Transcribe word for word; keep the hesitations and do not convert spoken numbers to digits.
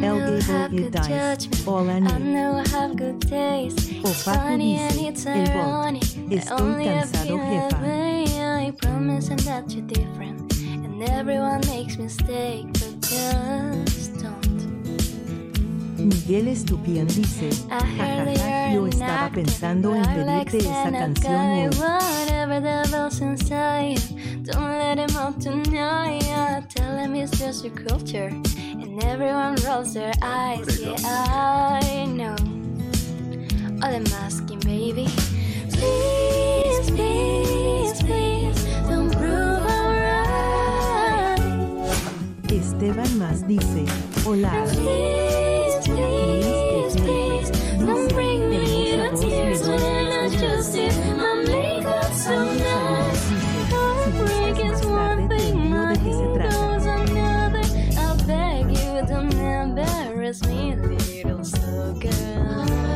El Gable It Dies, Hola Nick. O Paco dice, el bot, estoy cansado jefa. I promise I'm not too different, and everyone makes mistakes, but just don't. Miguel Estupián dice, jajaja, yo estaba pensando en pedirte esa canción hoy. Whatever the bells inside, don't let him out tonight. Tell him it's just your culture, and everyone rolls their eyes. Yeah, I know. All I'm asking, baby, please, please, please, don't prove I'm right. Esteban Más dice, hola. Please, please, please, don't bring me to tears when I just see my makeup so nice. Heartbreak is one thing, my ego's another. I beg you, don't embarrass me, little sucker.